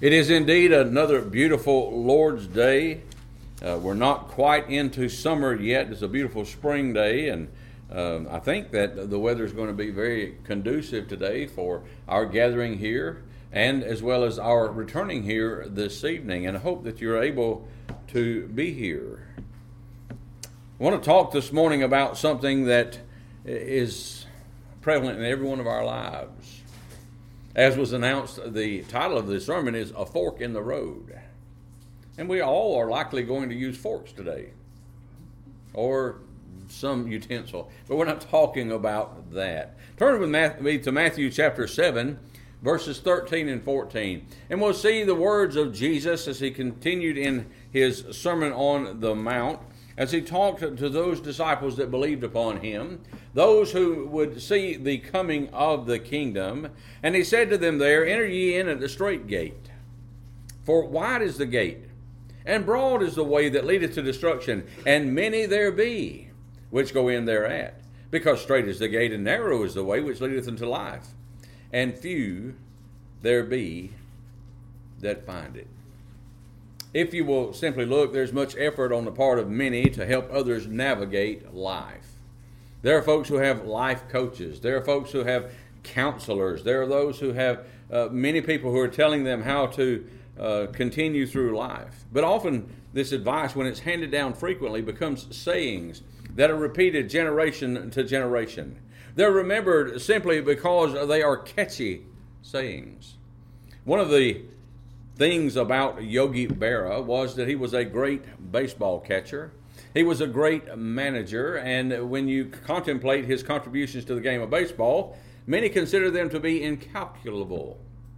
It is indeed another beautiful Lord's Day. We're not quite into summer yet. It's a beautiful spring day, and I think that the weather is going to be very conducive today for our gathering here and as well as our returning here this evening, and I hope that you're able to be here. I want to talk this morning about something that is prevalent in every one of our lives. As was announced, the title of this sermon is A Fork in the Road. And we all are likely going to use forks today, or some utensil. But we're not talking about that. Turn with me to Matthew chapter 7, verses 13 and 14. And we'll see the words of Jesus as he continued in his Sermon on the Mount, as he talked to those disciples that believed upon him, those who would see the coming of the kingdom. And he said to them there, "Enter ye in at the strait gate. For wide is the gate, and broad is the way that leadeth to destruction, and many there be which go in thereat. Because strait is the gate, and narrow is the way which leadeth unto life, and few there be that find it." If you will simply look, there's much effort on the part of many to help others navigate life. There are folks who have life coaches. There are folks who have counselors. There are those who have many people who are telling them how to continue through life. But often this advice, when it's handed down frequently, becomes sayings that are repeated generation to generation. They're remembered simply because they are catchy sayings. One of the things about Yogi Berra was that he was a great baseball catcher. He was a great manager, and when you contemplate his contributions to the game of baseball, many consider them to be incalculable.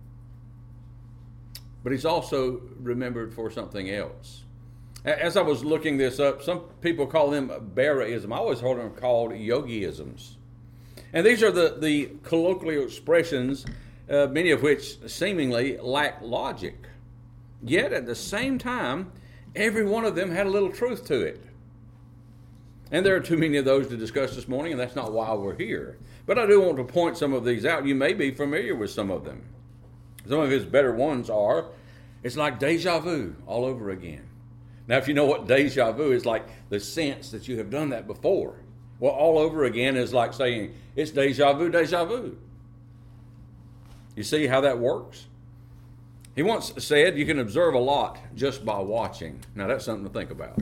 But he's also remembered for something else. As I was looking this up, some people call them Berraism. I always heard them called Yogiisms. And these are the colloquial expressions, many of which seemingly lack logic. Yet at the same time, every one of them had a little truth to it. And there are too many of those to discuss this morning, and that's not why we're here. But I do want to point some of these out. You may be familiar with some of them. Some of his better ones are, it's like deja vu all over again. Now, if you know what deja vu is, like the sense that you have done that before. Well, all over again is like saying, it's deja vu, deja vu. You see how that works? He once said you can observe a lot just by watching. Now that's something to think about.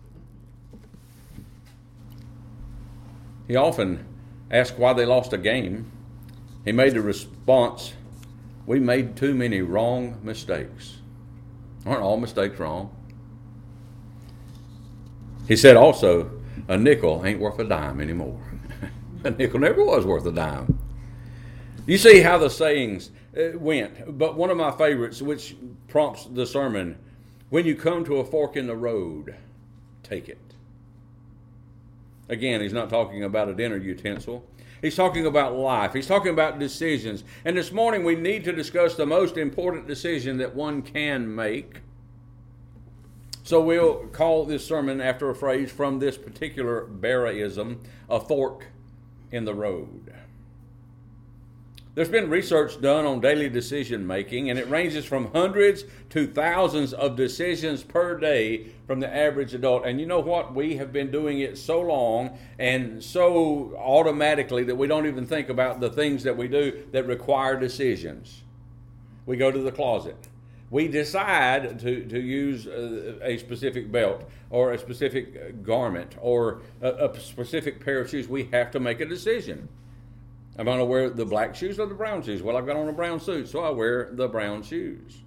He often asked why they lost a game. He made the response, "We made too many wrong mistakes." Aren't all mistakes wrong? He said also, "A nickel ain't worth a dime anymore." A nickel never was worth a dime. You see how the sayings went. But one of my favorites, which prompts the sermon, when you come to a fork in the road, take it. Again, he's not talking about a dinner utensil. He's talking about life. He's talking about decisions. And this morning we need to discuss the most important decision that one can make. So we'll call this sermon after a phrase from this particular Berraism, a fork in the road. There's been research done on daily decision making, and it ranges from hundreds to thousands of decisions per day from the average adult. And you know what? We have been doing it so long and so automatically that we don't even think about the things that we do that require decisions. We go to the closet. We decide to use a specific belt or a specific garment or a specific pair of shoes. We have to make a decision. I'm going to wear the black shoes or the brown shoes. Well, I've got on a brown suit, so I wear the brown shoes.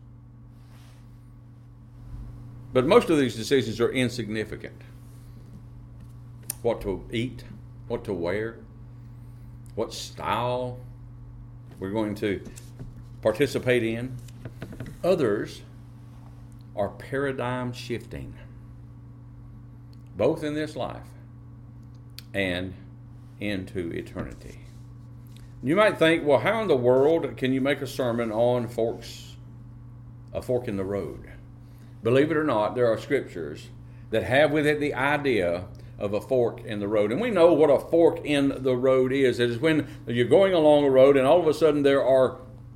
But most of these decisions are insignificant. What to eat, what to wear, what style we're going to participate in. Others are paradigm shifting, both in this life and into eternity. You might think, well, how in the world can you make a sermon on a fork in the road? Believe it or not, there are scriptures that have with it the idea of a fork in the road. And we know what a fork in the road is. It is when you're going along a road and all of a sudden there are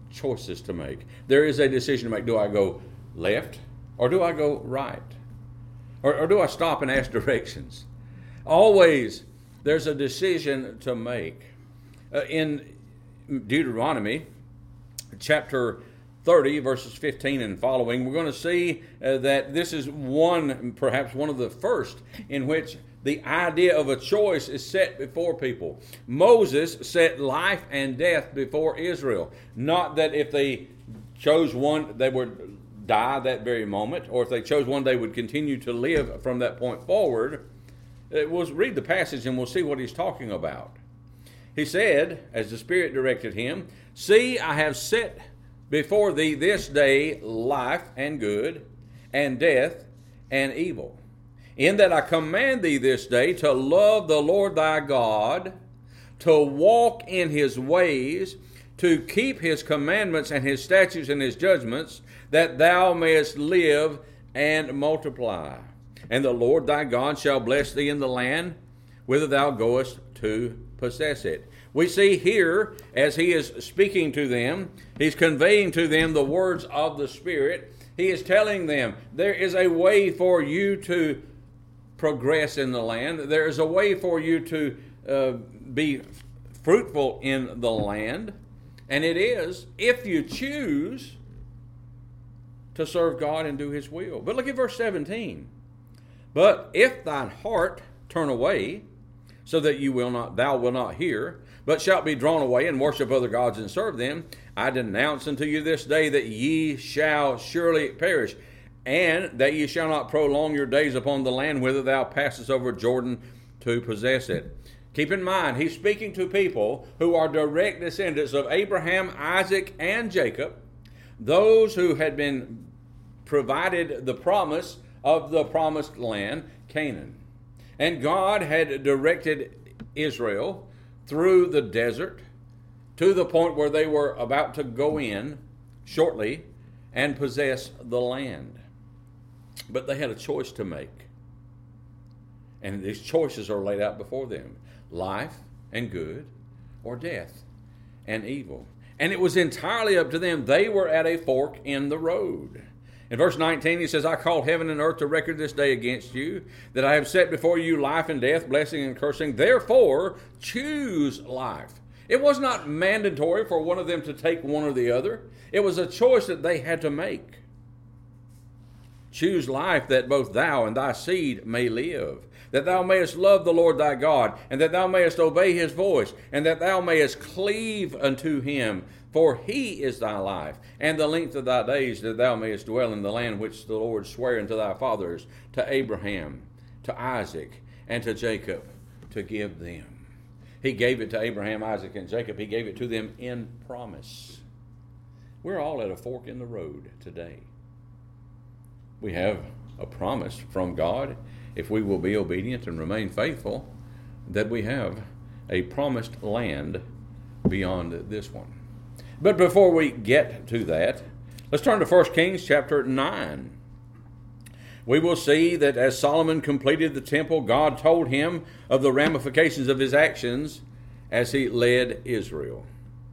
choices to make. There is a decision to make. Do I go left or do I go right? Or do I stop and ask directions? Always there's a decision to make. In Deuteronomy chapter 30, verses 15 and following, we're going to see that this is perhaps one of the first in which the idea of a choice is set before people. Moses set life and death before Israel. Not that if they chose one, they would die that very moment, or if they chose one, they would continue to live from that point forward. We'll read the passage and we'll see what he's talking about. He said, as the Spirit directed him, "See, I have set before thee this day life and good, and death and evil. In that I command thee this day to love the Lord thy God, to walk in his ways, to keep his commandments and his statutes and his judgments, that thou mayest live and multiply. And the Lord thy God shall bless thee in the land whither thou goest to possess it." We see here, as he is speaking to them, he's conveying to them the words of the Spirit. He is telling them there is a way for you to progress in the land. There is a way for you to be fruitful in the land. And it is if you choose to serve God and do his will. But look at verse 17. "But if thine heart turn away, so that thou wilt not hear, but shalt be drawn away and worship other gods and serve them, I denounce unto you this day that ye shall surely perish, and that ye shall not prolong your days upon the land whither thou passest over Jordan to possess it." Keep in mind, he's speaking to people who are direct descendants of Abraham, Isaac, and Jacob, those who had been provided the promise of the promised land, Canaan. And God had directed Israel through the desert to the point where they were about to go in shortly and possess the land. But they had a choice to make. And these choices are laid out before them. Life and good, or death and evil. And it was entirely up to them. They were at a fork in the road. In verse 19, he says, "I call heaven and earth to record this day against you, that I have set before you life and death, blessing and cursing. Therefore, choose life." It was not mandatory for one of them to take one or the other. It was a choice that they had to make. "Choose life, that both thou and thy seed may live, that thou mayest love the Lord thy God, and that thou mayest obey his voice, and that thou mayest cleave unto him. For he is thy life, and the length of thy days, that thou mayest dwell in the land which the Lord sware unto thy fathers, to Abraham, to Isaac, and to Jacob, to give them." He gave it to Abraham, Isaac, and Jacob. He gave it to them in promise. We're all at a fork in the road today. We have a promise from God, if we will be obedient and remain faithful, that we have a promised land beyond this one. But before we get to that, let's turn to 1 Kings chapter 9. We will see that as Solomon completed the temple, God told him of the ramifications of his actions as he led Israel.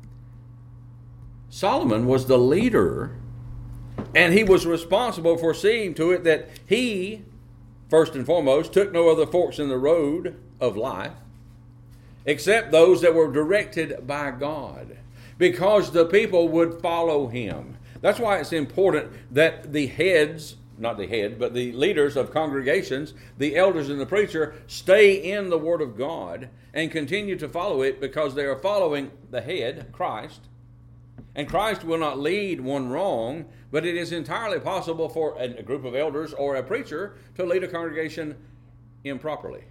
Solomon was the leader, and he was responsible for seeing to it that he, first and foremost, took no other forks in the road of life except those that were directed by God, because the people would follow him. That's why it's important that the heads, not the head, but the leaders of congregations, the elders and the preacher, stay in the Word of God and continue to follow it, because they are following the head, Christ. And Christ will not lead one wrong, but it is entirely possible for a group of elders or a preacher to lead a congregation improperly.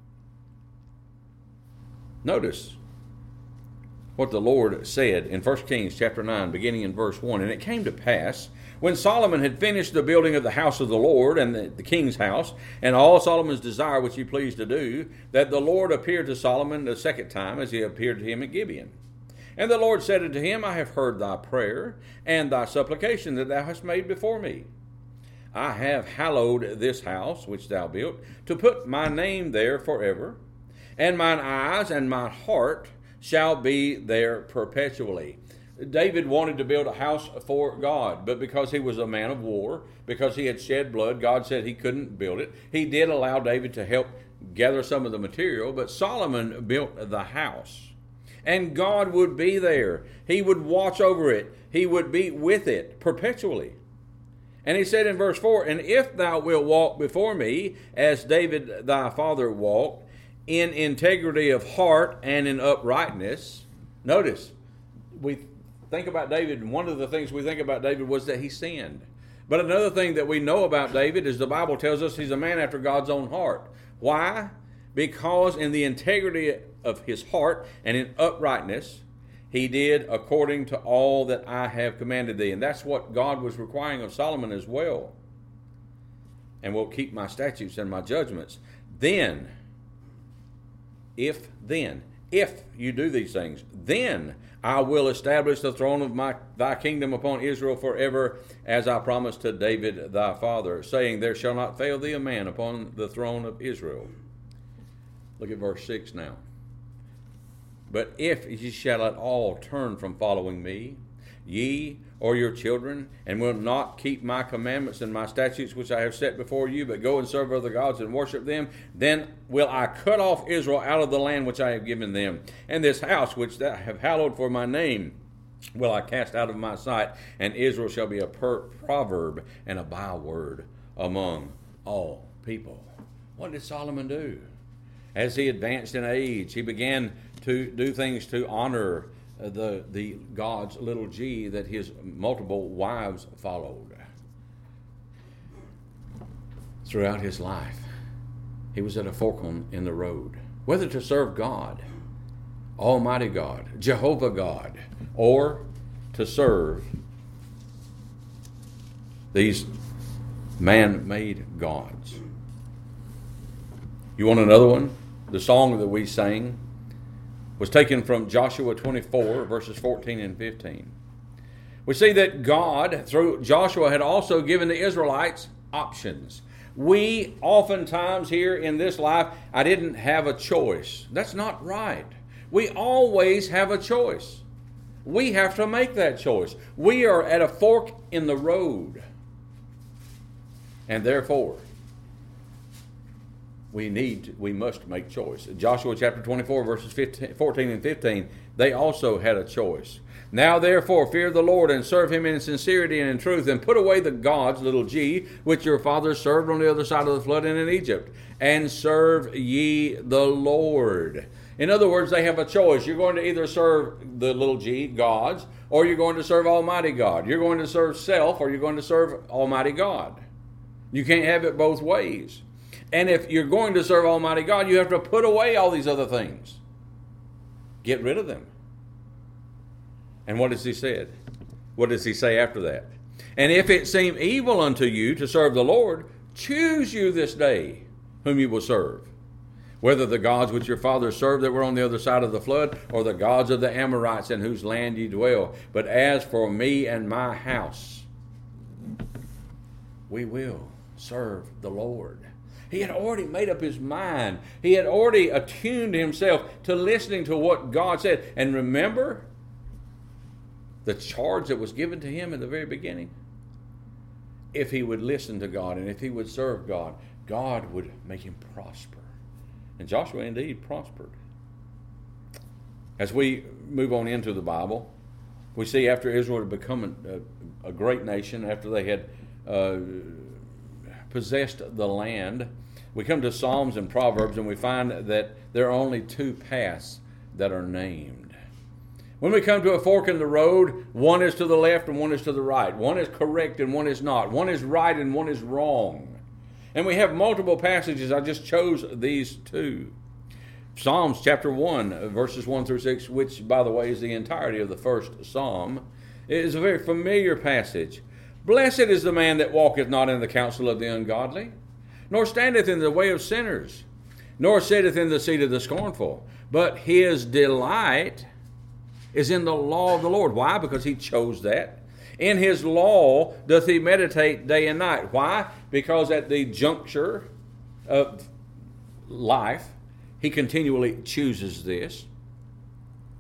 Notice what the Lord said in 1 Kings chapter 9, beginning in verse 1. "And it came to pass, when Solomon had finished the building of the house of the Lord and the king's house, and all Solomon's desire which he pleased to do, that the Lord appeared to Solomon the second time, as he appeared to him at Gibeon. And the Lord said unto him, I have heard thy prayer and thy supplication that thou hast made before me. I have hallowed this house which thou built, to put my name there forever, and mine eyes and my heart shall be there perpetually." David wanted to build a house for God, but because he was a man of war, because he had shed blood, God said he couldn't build it. He did allow David to help gather some of the material, but Solomon built the house. And God would be there. He would watch over it. He would be with it perpetually. And he said in verse 4, "And if thou wilt walk before me, as David thy father walked, in integrity of heart and in uprightness." Notice, we think about David, and one of the things we think about David was that he sinned. But another thing that we know about David is the Bible tells us he's a man after God's own heart. Why? Because in the integrity of his heart and in uprightness, he did according to all that I have commanded thee. And that's what God was requiring of Solomon as well. "And will keep my statutes and my judgments. Then, if you do these things, then I will establish the throne of thy kingdom upon Israel forever, as I promised to David thy father, saying, there shall not fail thee a man upon the throne of Israel." Look at verse 6 now. "But if ye shall at all turn from following me, ye or your children, and will not keep my commandments and my statutes which I have set before you, but go and serve other gods and worship them, then will I cut off Israel out of the land which I have given them. And this house which thou have hallowed for my name will I cast out of my sight, and Israel shall be a proverb and a byword among all people." What did Solomon do? As he advanced in age, he began to do things to honor the God's little g that his multiple wives followed. Throughout his life, he was at a fork in the road, whether to serve God, Almighty God, Jehovah God, or to serve these man-made gods. You want another one? The song that we sang was taken from Joshua 24, verses 14 and 15. We see that God, through Joshua, had also given the Israelites options. We oftentimes hear in this life, I didn't have a choice. That's not right. We always have a choice. We have to make that choice. We are at a fork in the road. And therefore, we must make choice. Joshua chapter 24, verses 14 and 15, they also had a choice. "Now therefore fear the Lord and serve him in sincerity and in truth, and put away the gods, little g, which your fathers served on the other side of the flood and in Egypt, and serve ye the Lord." In other words, they have a choice. You're going to either serve the little g, gods, or you're going to serve Almighty God. You're going to serve self, or you're going to serve Almighty God. You can't have it both ways. And if you're going to serve Almighty God, you have to put away all these other things. Get rid of them. And what does he say? What does he say after that? "And if it seem evil unto you to serve the Lord, choose you this day whom you will serve, whether the gods which your fathers served that were on the other side of the flood, or the gods of the Amorites in whose land ye dwell. But as for me and my house, we will serve the Lord." He had already made up his mind. He had already attuned himself to listening to what God said. And remember the charge that was given to him in the very beginning? If he would listen to God and if he would serve God, God would make him prosper. And Joshua indeed prospered. As we move on into the Bible, we see after Israel had become a great nation, after they had possessed the land, we come to Psalms and Proverbs and we find that there are only two paths that are named. When we come to a fork in the road, one is to the left and one is to the right. One is correct and one is not. One is right and one is wrong. And we have multiple passages. I just chose these two. Psalms chapter 1, verses 1 through 6, which, by the way, is the entirety of the first psalm, is a very familiar passage. "Blessed is the man that walketh not in the counsel of the ungodly, nor standeth in the way of sinners, nor sitteth in the seat of the scornful. But his delight is in the law of the Lord." Why? Because he chose that. "In his law doth he meditate day and night." Why? Because at the juncture of life, he continually chooses this.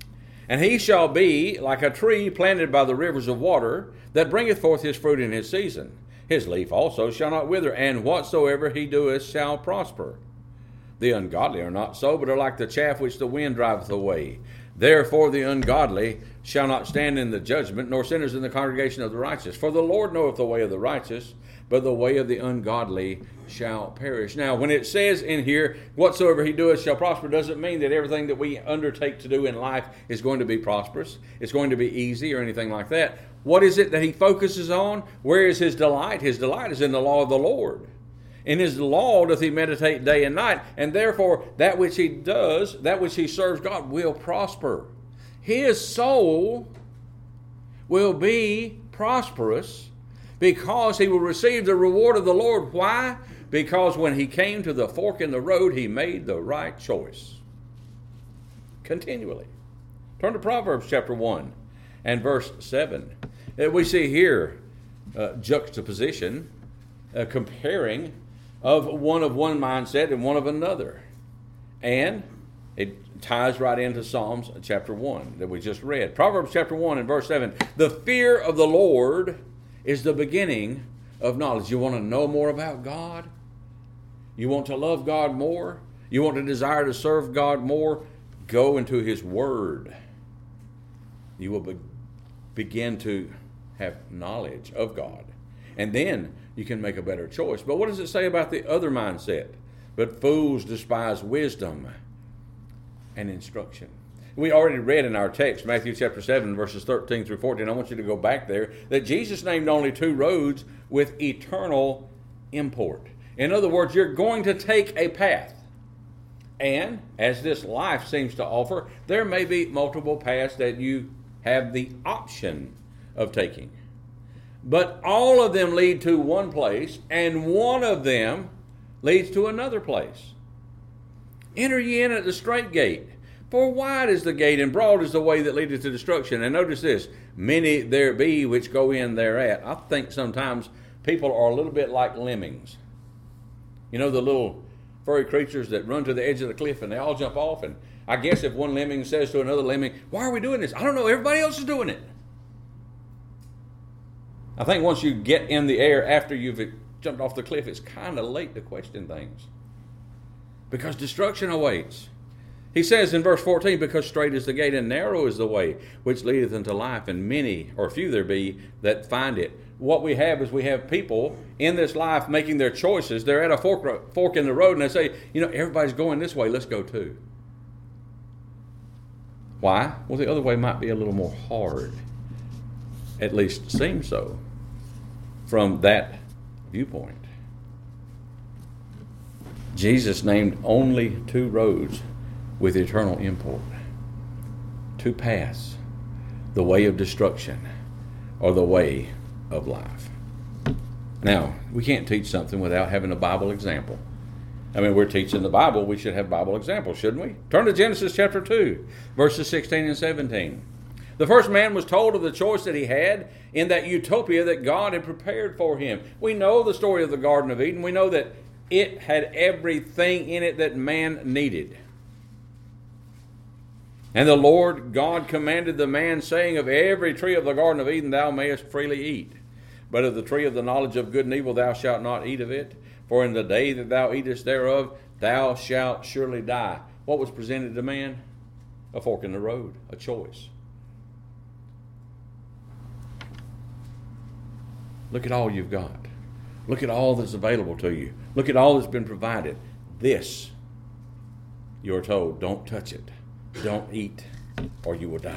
And he shall be like a tree planted by the rivers of water, that bringeth forth his fruit in his season. His leaf also shall not wither, and whatsoever he doeth shall prosper. The ungodly are not so, but are like the chaff which the wind driveth away. Therefore the ungodly shall not stand in the judgment, nor sinners in the congregation of the righteous. For the Lord knoweth the way of the righteous, but the way of the ungodly shall perish. Now, when it says in here, whatsoever he doeth shall prosper, doesn't mean that everything that we undertake to do in life is going to be prosperous. It's going to be easy or anything like that. What is it that he focuses on? Where is his delight? His delight is in the law of the Lord. In his law doth he meditate day and night, and therefore that which he does, that which he serves God, will prosper. His soul will be prosperous because he will receive the reward of the Lord. Why? Because when he came to the fork in the road, he made the right choice. Continually. Turn to Proverbs chapter 1 and verse 7. We see here juxtaposition, comparing of one mindset and one of another. And it ties right into Psalms chapter 1 that we just read. Proverbs chapter 1 and verse 7. The fear of the Lord is the beginning of knowledge. You want to know more about God? You want to love God more? You want to desire to serve God more? Go into his word. You will begin to have knowledge of God. And then you can make a better choice. But what does it say about the other mindset? But fools despise wisdom and instruction. We already read in our text, Matthew chapter 7, verses 13 through 14. I want you to go back there, that Jesus named only 2 roads with eternal import. In other words, you're going to take a path. And as this life seems to offer, there may be multiple paths that you have the option of taking. But all of them lead to one place, and one of them leads to another place. Enter ye in at the strait gate, for wide is the gate, and broad is the way that leadeth to destruction. And notice this, many there be which go in thereat. I think sometimes people are a little bit like lemmings. You know, the little furry creatures that run to the edge of the cliff and they all jump off. And I guess if one lemming says to another lemming, why are we doing this? I don't know, everybody else is doing it. I think once you get in the air after you've jumped off the cliff, it's kind of late to question things, because destruction awaits. He says in verse 14, because strait is the gate and narrow is the way which leadeth unto life, and many or few there be that find it. What we have is we have people in this life making their choices. They're at a fork in the road, and they say, you know, everybody's going this way, let's go too. Why? Well, the other way might be a little more hard. At least seems so from that viewpoint. Jesus named only 2 roads with eternal import. 2 paths, the way of destruction or the way of life. Now, we can't teach something without having a Bible example. I mean, we're teaching the Bible, we should have Bible examples, shouldn't we? Turn to Genesis chapter 2, verses 16 and 17. The first man was told of the choice that he had in that utopia that God had prepared for him. We know the story of the Garden of Eden. We know that it had everything in it that man needed. And the Lord God commanded the man, saying, of every tree of the Garden of Eden thou mayest freely eat. But of the tree of the knowledge of good and evil thou shalt not eat of it. For in the day that thou eatest thereof, thou shalt surely die. What was presented to man? A fork in the road, a choice. Look at all you've got. Look at all that's available to you. Look at all that's been provided. This, you're told, don't touch it. Don't eat, or you will die.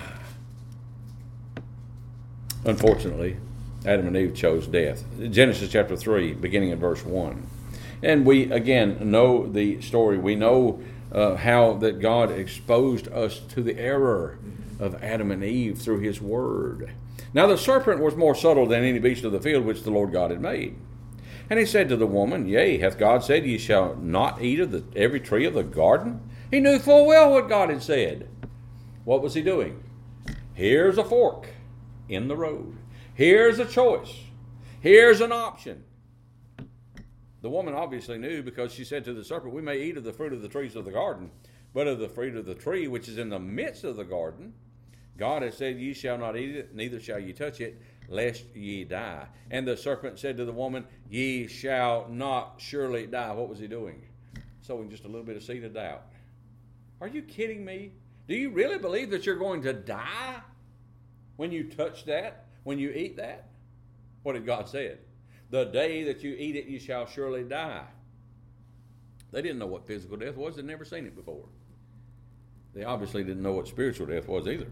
Unfortunately, Adam and Eve chose death. Genesis chapter 3, beginning in verse 1. And we, again, know the story. We know how that God exposed us to the error of Adam and Eve through his word. Now the serpent was more subtle than any beast of the field which the Lord God had made. And he said to the woman, yea, hath God said, ye shall not eat of every tree of the garden? He knew full well what God had said. What was he doing? Here's a fork in the road. Here's a choice. Here's an option. The woman obviously knew, because she said to the serpent, we may eat of the fruit of the trees of the garden, but of the fruit of the tree which is in the midst of the garden, God has said, ye shall not eat it, neither shall ye touch it, lest ye die. And the serpent said to the woman, ye shall not surely die. What was he doing? Sowing just a little bit of seed of doubt. Are you kidding me? Do you really believe that you're going to die when you touch that, when you eat that? What did God say? The day that you eat it, you shall surely die. They didn't know what physical death was. They'd never seen it before. They obviously didn't know what spiritual death was either.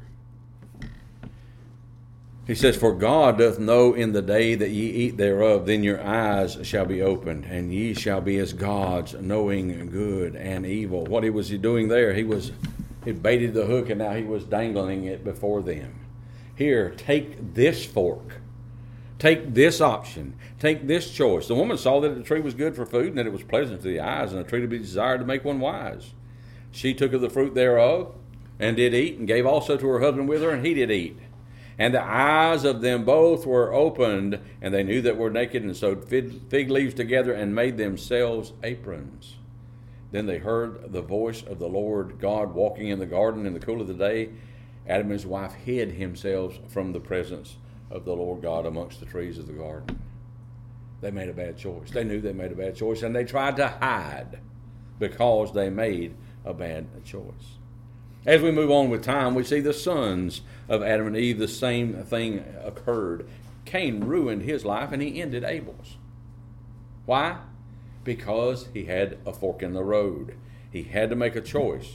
He says, for God doth know in the day that ye eat thereof, then your eyes shall be opened, and ye shall be as gods, knowing good and evil. What was he doing there? He baited the hook, and now he was dangling it before them. Here, take this fork. Take this option. Take this choice. The woman saw that the tree was good for food, and that it was pleasant to the eyes, and a tree to be desired to make one wise. She took of the fruit thereof, and did eat, and gave also to her husband with her, and he did eat. And the eyes of them both were opened, and they knew that were naked, and sewed fig leaves together, and made themselves aprons. Then they heard the voice of the Lord God walking in the garden in the cool of the day. Adam and his wife hid themselves from the presence of the Lord God amongst the trees of the garden. They made a bad choice. They knew they made a bad choice, and they tried to hide because they made a bad choice. As we move on with time, we see the sons of Adam and Eve. The same thing occurred. Cain ruined his life, and he ended Abel's. Why? Because he had a fork in the road. He had to make a choice.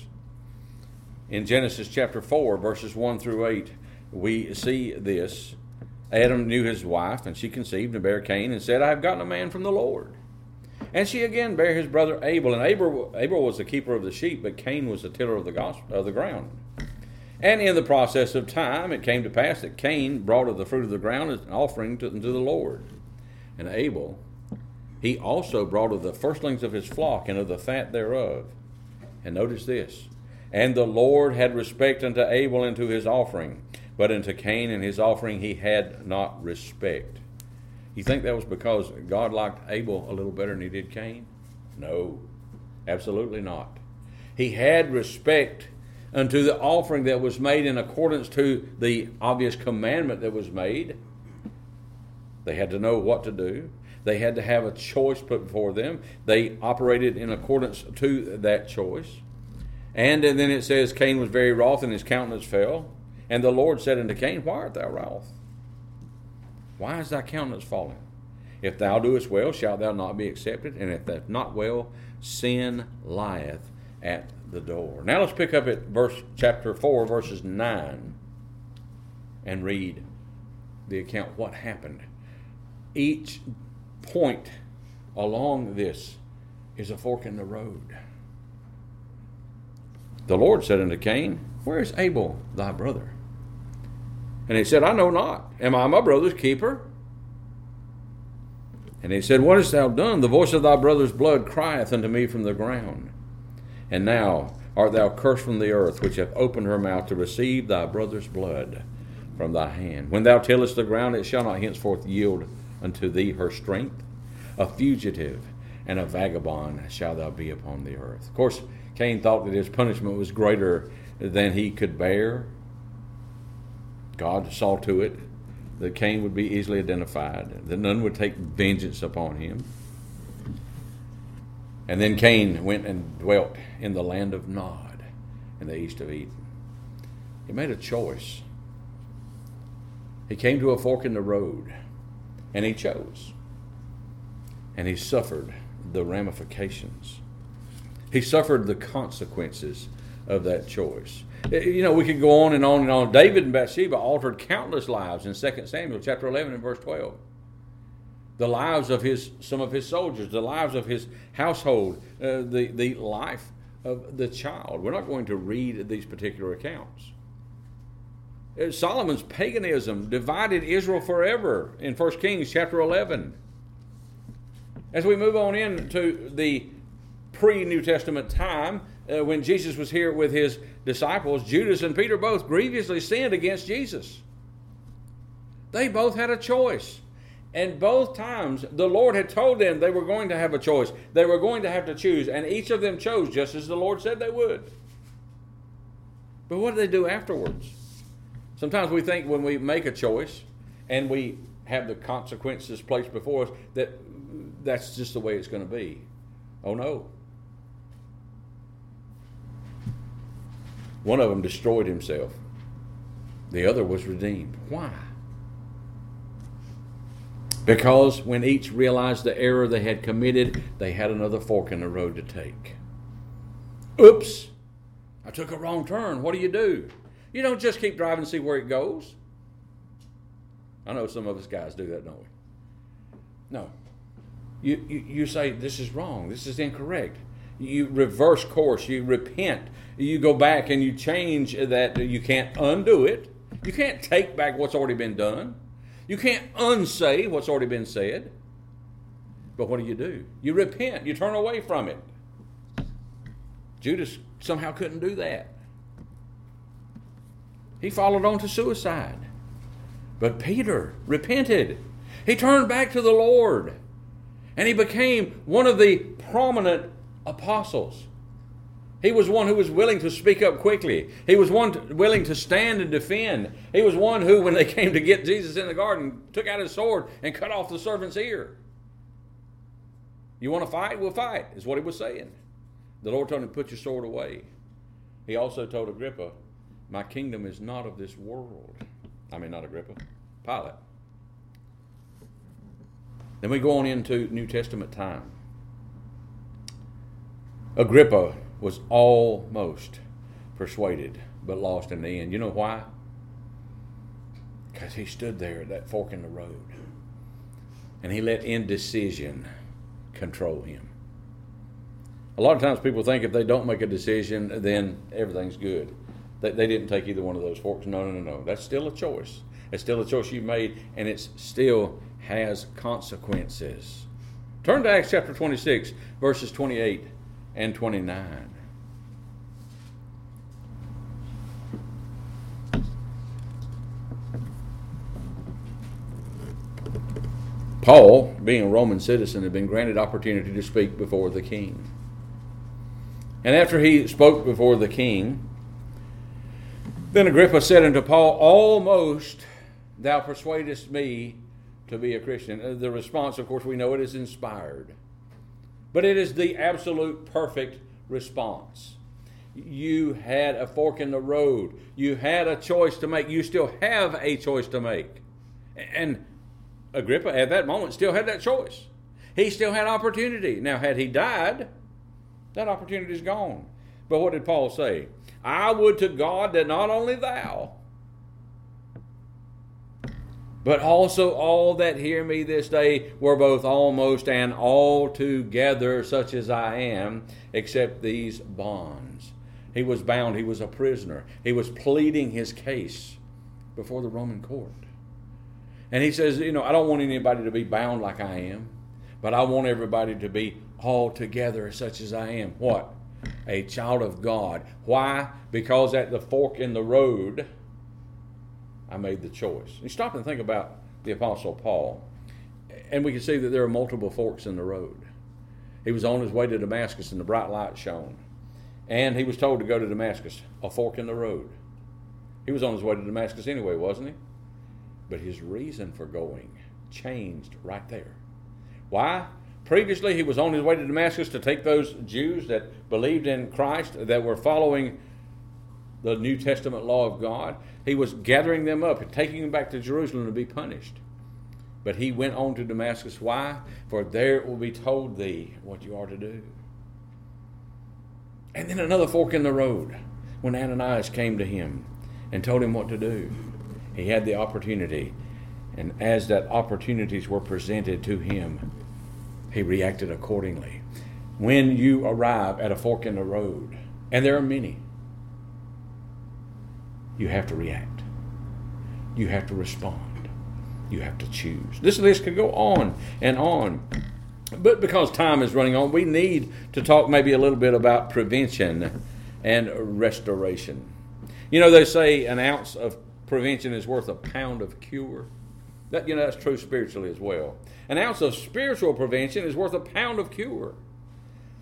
In Genesis chapter 4, verses 1 through 8, we see this. Adam knew his wife, and she conceived and bare Cain, and said, I have gotten a man from the Lord. And she again bare his brother Abel. And Abel was the keeper of the sheep, but Cain was the tiller of the ground. And in the process of time, it came to pass that Cain brought of the fruit of the ground as an offering unto the Lord. And Abel, he also brought of the firstlings of his flock and of the fat thereof. And notice this. And the Lord had respect unto Abel and to his offering, but unto Cain and his offering he had not respect. You think that was because God liked Abel a little better than he did Cain? No, absolutely not. He had respect unto the offering that was made in accordance to the obvious commandment that was made. They had to know what to do. They had to have a choice put before them. They operated in accordance to that choice. And then it says, Cain was very wroth, and his countenance fell. And the Lord said unto Cain, why art thou wroth? Why is thy countenance fallen? If thou doest well, shalt thou not be accepted? And if thou not well, sin lieth at the door. Now let's pick up at chapter 4, verses 9, and read the account, what happened. Each point along this is a fork in the road. The Lord said unto Cain, where is Abel thy brother? And he said, I know not. Am I my brother's keeper? And he said, what hast thou done? The voice of thy brother's blood crieth unto me from the ground. And now art thou cursed from the earth, which hath opened her mouth to receive thy brother's blood from thy hand. When thou tillest the ground, it shall not henceforth yield unto thee her strength. A fugitive and a vagabond shalt thou be upon the earth. Of course, Cain thought that his punishment was greater than he could bear. God saw to it that Cain would be easily identified, that none would take vengeance upon him. And then Cain went and dwelt in the land of Nod in the east of Eden. He made a choice. He came to a fork in the road, and he chose. And he suffered the ramifications. He suffered the consequences of that choice. You know, we could go on and on and on. David and Bathsheba altered countless lives in 2 Samuel chapter 11 and verse 12. The lives of some of his soldiers, the lives of his household, the life of the child. We're not going to read these particular accounts. Solomon's paganism divided Israel forever in 1 Kings chapter 11. As we move on into the pre-New Testament time, when Jesus was here with his disciples, Judas and Peter both grievously sinned against Jesus. They both had a choice. And both times the Lord had told them they were going to have a choice. They were going to have to choose. And each of them chose just as the Lord said they would. But what did they do afterwards? Sometimes we think when we make a choice and we have the consequences placed before us that that's just the way it's going to be. Oh no. One of them destroyed himself. The other was redeemed. Why? Because when each realized the error they had committed, they had another fork in the road to take. Oops! I took a wrong turn. What do? You don't just keep driving and see where it goes. I know some of us guys do that, don't we? No. You say, this is wrong. This is incorrect. You reverse course. You repent. You go back and you change that. You can't undo it. You can't take back what's already been done. You can't unsay what's already been said. But what do? You repent. You turn away from it. Judas somehow couldn't do that. He followed on to suicide. But Peter repented. He turned back to the Lord. And he became one of the prominent apostles. He was one who was willing to speak up quickly. He was one willing to stand and defend. He was one who, when they came to get Jesus in the garden, took out his sword and cut off the servant's ear. You want to fight? We'll fight, is what he was saying. The Lord told him, put your sword away. He also told Agrippa, my kingdom is not of this world. I mean, not Agrippa, Pilate. Then we go on into New Testament time. Agrippa was almost persuaded, but lost in the end. You know why? Because he stood there at that fork in the road. And he let indecision control him. A lot of times people think if they don't make a decision, then everything's good. They didn't take either one of those forks. No. That's still a choice. It's still a choice you made, and it still has consequences. Turn to Acts chapter 26, verses 28 and 29. Paul, being a Roman citizen, had been granted opportunity to speak before the king. And after he spoke before the king, then Agrippa said unto Paul, almost thou persuadest me to be a Christian. The response, of course, we know it is inspired. But it is the absolute perfect response. You had a fork in the road. You had a choice to make. You still have a choice to make. And Agrippa, at that moment, still had that choice. He still had opportunity. Now, had he died, that opportunity is gone. But what did Paul say? I would to God that not only thou, but also all that hear me this day were both almost and altogether such as I am, except these bonds. He was bound. He was a prisoner. He was pleading his case before the Roman court. And he says, I don't want anybody to be bound like I am, but I want everybody to be altogether such as I am. What? A child of God. Why? Because at the fork in the road, I made the choice. You stop and think about the Apostle Paul, and we can see that there are multiple forks in the road. He was on his way to Damascus, and the bright light shone. And he was told to go to Damascus, a fork in the road. He was on his way to Damascus anyway, wasn't he? But his reason for going changed right there. Why? Previously, he was on his way to Damascus to take those Jews that believed in Christ, that were following the New Testament law of God. He was gathering them up and taking them back to Jerusalem to be punished. But he went on to Damascus. Why? For there it will be told thee what you are to do. And then another fork in the road, when Ananias came to him and told him what to do. He had the opportunity, and as that opportunities were presented to him, he reacted accordingly. When you arrive at a fork in the road, and there are many, you have to react. You have to respond. You have to choose. This list could go on and on. But because time is running on, we need to talk maybe a little bit about prevention and restoration. They say an ounce of prevention is worth a pound of cure. That's true spiritually as well. An ounce of spiritual prevention is worth a pound of cure.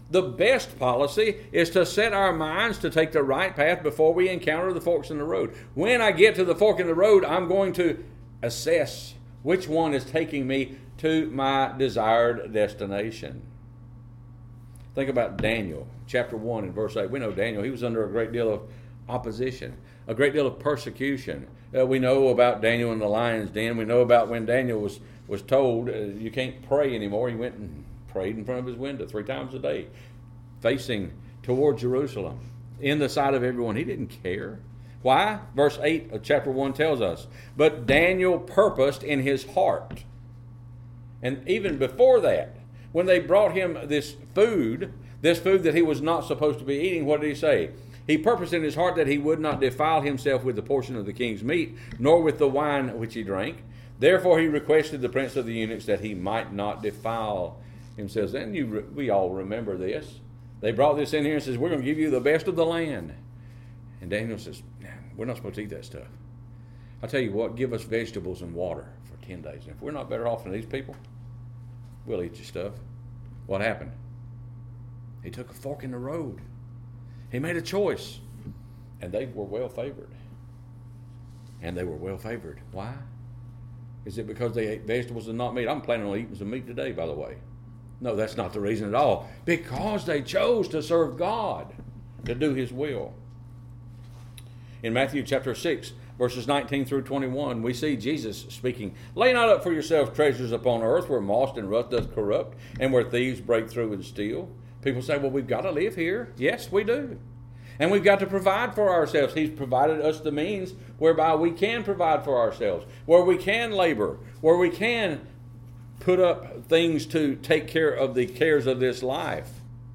The best policy is to set our minds to take the right path before we encounter the forks in the road. When I get to the fork in the road, I'm going to assess which one is taking me to my desired destination. Think about Daniel, chapter 1 and verse 8. We know Daniel, he was under a great deal of opposition, a great deal of persecution. We know about Daniel in the lion's den. We know about when Daniel was told, you can't pray anymore. He went and prayed in front of his window 3 times a day, facing toward Jerusalem, in the sight of everyone. He didn't care. Why? Verse 8 of chapter 1 tells us, but Daniel purposed in his heart. And even before that, when they brought him this food that he was not supposed to be eating, what did he say? He purposed in his heart that he would not defile himself with the portion of the king's meat, nor with the wine which he drank. Therefore he requested the prince of the eunuchs that he might not defile himself. And we all remember this. They brought this in here and says, we're going to give you the best of the land. And Daniel says, we're not supposed to eat that stuff. I'll tell you what, give us vegetables and water for 10 days. And if we're not better off than these people, we'll eat your stuff. What happened? He took a fork in the road. He made a choice. And they were well favored. And they were well favored. Why? Is it because they ate vegetables and not meat? I'm planning on eating some meat today, by the way. No, that's not the reason at all. Because they chose to serve God, to do His will. In Matthew chapter 6, verses 19 through 21, we see Jesus speaking, lay not up for yourselves treasures upon earth where moth and rust doth corrupt and where thieves break through and steal. People say, well, we've got to live here. Yes, we do. And we've got to provide for ourselves. He's provided us the means whereby we can provide for ourselves, where we can labor, where we can put up things to take care of the cares of this life.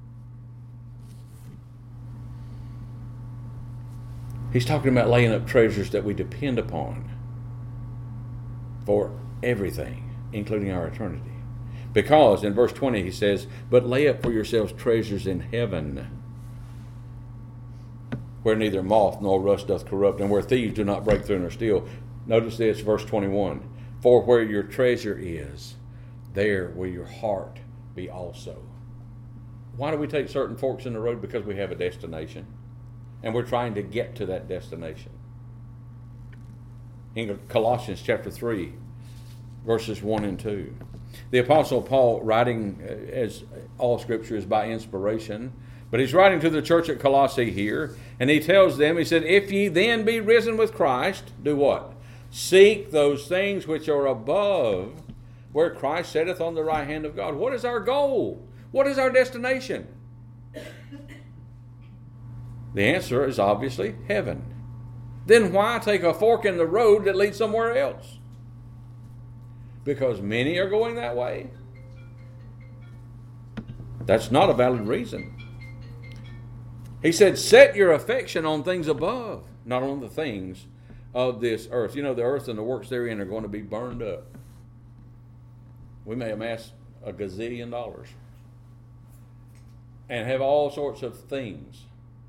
He's talking about laying up treasures that we depend upon for everything, including our eternity. Because in verse 20 he says, but lay up for yourselves treasures in heaven, where neither moth nor rust doth corrupt, and where thieves do not break through nor steal. Notice this, verse 21. For where your treasure is, there will your heart be also. Why do we take certain forks in the road? Because we have a destination. And we're trying to get to that destination. In Colossians chapter 3, verses 1 and 2. The Apostle Paul, writing, as all Scripture is by inspiration, but he's writing to the church at Colossae here, and he tells them, he said, if ye then be risen with Christ, do what? Seek those things which are above, where Christ sitteth on the right hand of God. What is our goal? What is our destination? The answer is obviously heaven. Then why take a fork in the road that leads somewhere else? Because many are going that way. That's not a valid reason. He said, set your affection on things above, not on the things of this earth. You know, the earth and the works therein are going to be burned up. We may amass $1 gazillion and have all sorts of things.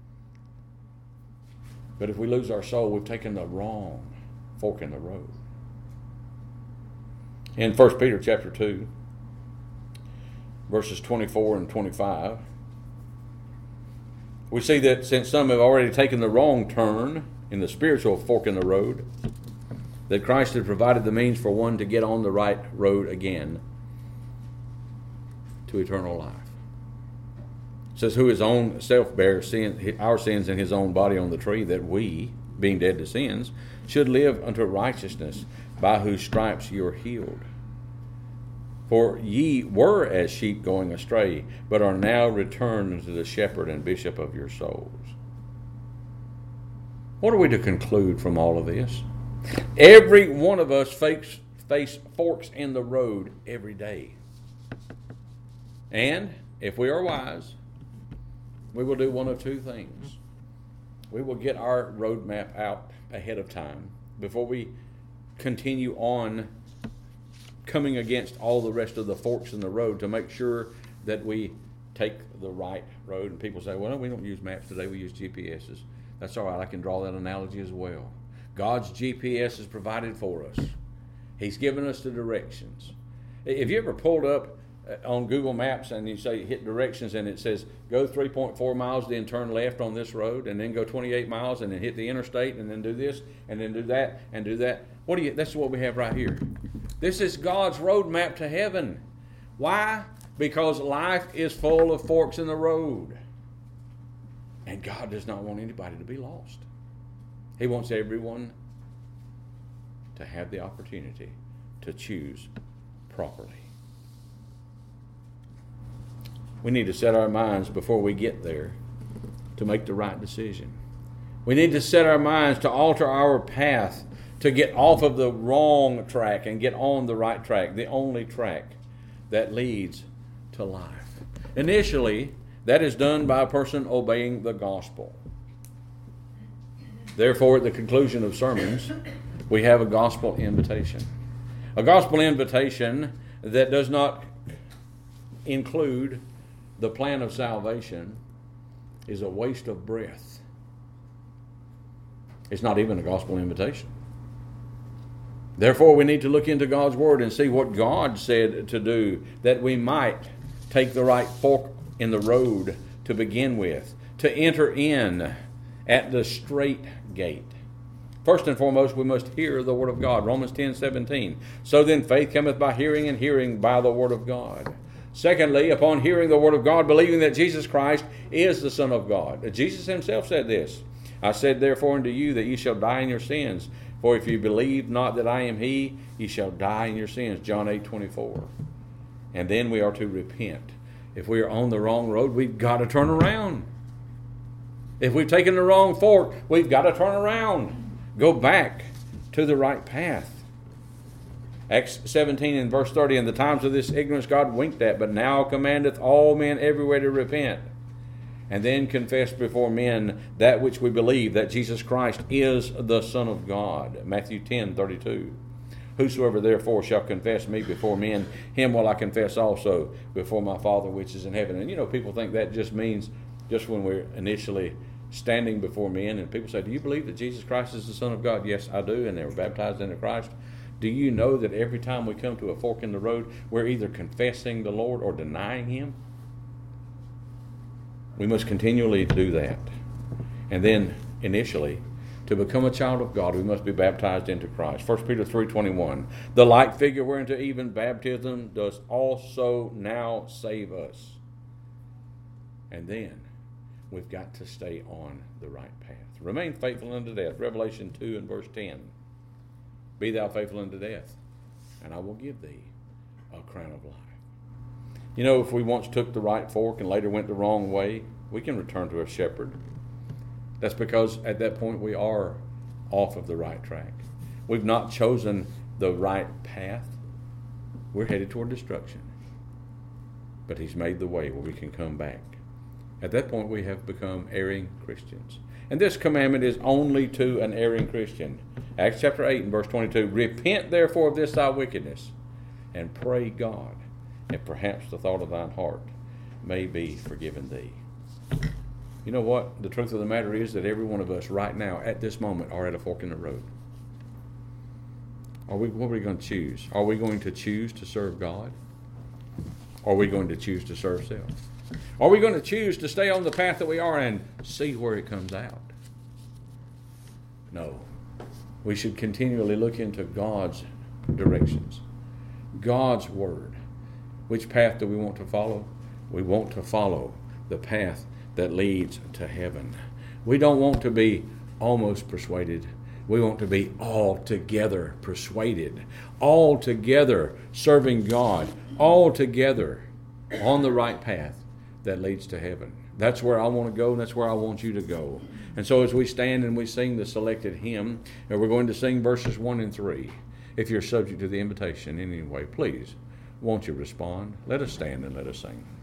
But if we lose our soul, we've taken the wrong fork in the road. In 1 Peter chapter 2, verses 24 and 25, we see that since some have already taken the wrong turn in the spiritual fork in the road, that Christ had provided the means for one to get on the right road again to eternal life. It says, who his own self bare our sins in his own body on the tree, that we, being dead to sins, should live unto righteousness, by whose stripes you are healed. For ye were as sheep going astray, but are now returned unto the shepherd and bishop of your souls. What are we to conclude from all of this? Every one of us face forks in the road every day. And if we are wise, we will do one of two things. We will get our roadmap out ahead of time before we continue on coming against all the rest of the forks in the road, to make sure that we take the right road. And people say, well, we don't use maps today, we use GPSs. That's all right, I can draw that analogy as well. God's GPS is provided for us. He's given us the directions. Have you ever pulled up on Google Maps and you say hit directions and it says go 3.4 miles, then turn left on this road, and then go 28 miles and then hit the interstate and then do this and then do that and do that. That's what we have right here. This is God's roadmap to heaven. Why? Because life is full of forks in the road. And God does not want anybody to be lost. He wants everyone to have the opportunity to choose properly. We need to set our minds before we get there to make the right decision. We need to set our minds to alter our path, to get off of the wrong track and get on the right track, the only track that leads to life. Initially, that is done by a person obeying the gospel. Therefore, at the conclusion of sermons, we have a gospel invitation. A gospel invitation that does not include the plan of salvation is a waste of breath. It's not even a gospel invitation. Therefore, we need to look into God's Word and see what God said to do, that we might take the right fork in the road to begin with, to enter in at the straight gate. First and foremost, we must hear the Word of God. Romans 10:17. So then faith cometh by hearing, and hearing by the Word of God. Secondly, upon hearing the Word of God, believing that Jesus Christ is the Son of God. Jesus himself said this, I said therefore unto you that ye shall die in your sins. For if you believe not that I am He, ye shall die in your sins. John 8:24. And then we are to repent. If we are on the wrong road, we've got to turn around. If we've taken the wrong fork, we've got to turn around. Go back to the right path. Acts 17 and verse 30, in the times of this ignorance God winked at, but now commandeth all men everywhere to repent, and then confess before men that which we believe, that Jesus Christ is the Son of God. Matthew 10:32. Whosoever therefore shall confess me before men, him will I confess also before my Father which is in heaven. And people think that just means just when we're initially standing before men and people say, do you believe that Jesus Christ is the Son of God? Yes, I do, and they were baptized into Christ. Do you know that every time we come to a fork in the road, we're either confessing the Lord or denying Him? We must continually do that. And then, initially, to become a child of God, we must be baptized into Christ. 1 Peter 3:21. The like figure whereunto even baptism does also now save us. And then, we've got to stay on the right path. Remain faithful unto death. Revelation 2 and verse 10. Be thou faithful unto death, and I will give thee a crown of life. If we once took the right fork and later went the wrong way, we can return to a shepherd. That's because at that point we are off of the right track. We've not chosen the right path. We're headed toward destruction. But He's made the way where we can come back. At that point we have become erring Christians. And this commandment is only to an erring Christian. Acts chapter 8 and verse 22. Repent therefore of this thy wickedness, and pray God, and perhaps the thought of thine heart may be forgiven thee. You know what? The truth of the matter is that every one of us right now, at this moment, are at a fork in the road. What are we going to choose? Are we going to choose to serve God? Or are we going to choose to serve self? Are we going to choose to stay on the path that we are and see where it comes out? No. We should continually look into God's directions, God's Word. Which path do we want to follow? We want to follow the path that leads to heaven. We don't want to be almost persuaded. We want to be altogether persuaded, altogether serving God, altogether on the right path that leads to heaven. That's where I want to go, and that's where I want you to go. And so as we stand and we sing the selected hymn, and we're going to sing verses 1 and 3. If you're subject to the invitation in any way, please, won't you respond? Let us stand and let us sing.